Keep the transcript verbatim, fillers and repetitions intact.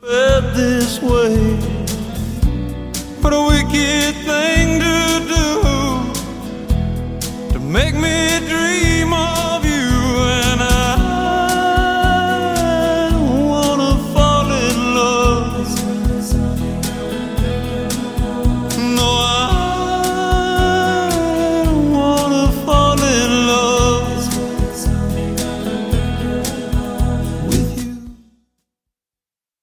This way, what a wicked thing to do, to make me